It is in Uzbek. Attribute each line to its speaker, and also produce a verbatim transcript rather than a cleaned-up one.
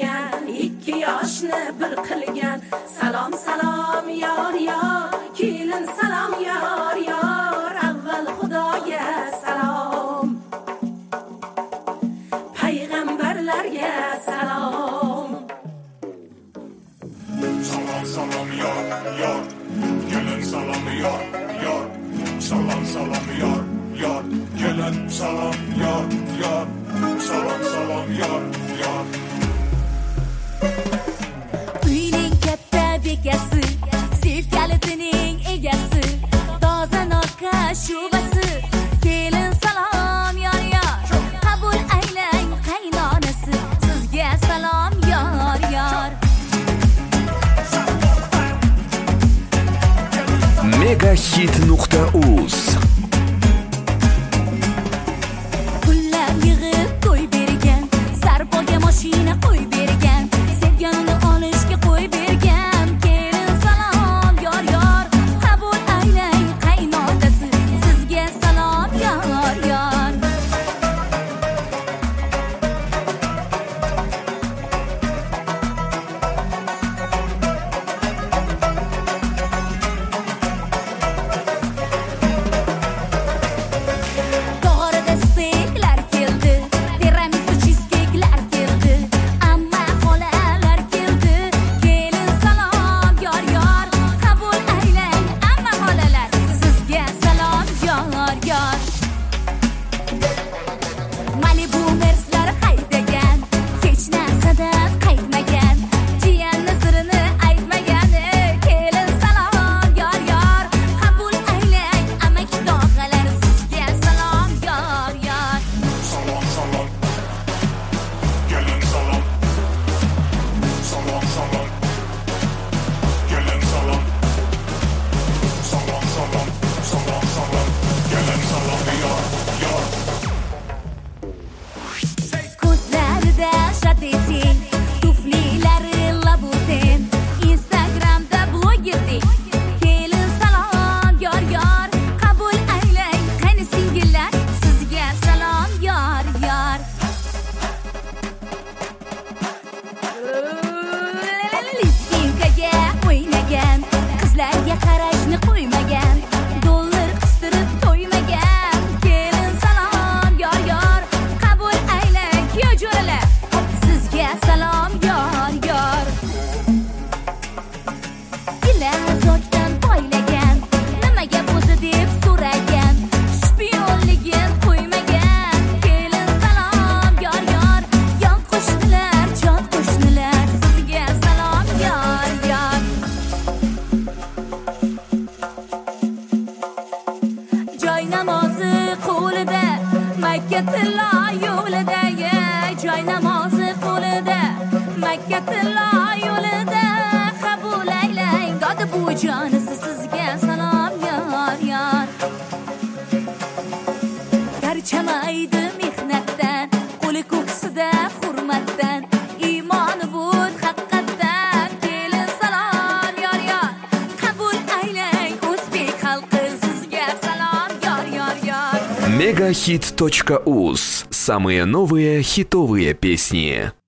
Speaker 1: qilgan, ikki yoshni bir qilgan. Salom salom yor yor, kelin salom yor yor, avval Xudoga salom, payg'ambarlarga salom.
Speaker 2: Salom salom yor yor, kelin salom yor yor. Salom salom yor yor, kelin salom yor yor. Salom salom yor yor.
Speaker 3: Uyning katta bekasi, sevgalining egasi, toza noqa shubasi, kelin salom yor yor, qabul aylang qaynonasi, sizga salom yor yor.
Speaker 4: megahit nuqta uz
Speaker 3: Pullar yig'ib to'y bergan, sarpoga mashina qo'y bergan, sevganini olishga qo'y bergan, kelin salom yor yor, qabul aylang qaynotasi, sizga salom yor yor. Tog'orada steyklar keldi, tiramisu cheesecake'lar keldi, amma xolalar keldi, kelin salom yor yor, qabul aylang amma xolalar, sizga salom yor yor. Malibu Merslar haydagan, hech narsadan qaytmagan, jiyanni sirini aytmagan, kelin salom yor yor, qabul aylang amaki tog'alar, sizga salom yor yor.
Speaker 2: Salom salom, kelin salom. Salom salom, kelin salom. Salom salom, salom salom, kelin salom yor yor.
Speaker 3: Ko'zlarida shatetin, tuflilari labutin, Instagramda blogerdek, kelin salom yor yor, qabul aylang qayni singillar, sizga salom yor yor. Listinkaga o'ynagan, qizlarga qarashni qo'ymagan, dollar qistirib to'ymagan, kelin salom yor yor, qabul aylang kuyojo'ralar, sizga salom yor yor. Ilazokdan poylagan, nimaga bo'lsa deb so'ragan, shpionligin qo'ymagan, kelin salom yor yor, yon qo'shnilar, jon qo'shnilar, sizga salom yor yor. Joy namozi qo'lida, Makka tilla yo'lida, joy namozi qo'lida, Makka tilla yo'lida, qabul aylang dodi bujonisi, sizga salom yor yor. Charchamaydi mehnatdan, qo'li ko'ksida hurmatdan, iymoni bud haqiqatdan, kelin salom yor yor, qabul aylang o'zbek xalqi, sizga salom yor yor yor.
Speaker 4: megahit точка уз. Самые новые хитовые песни.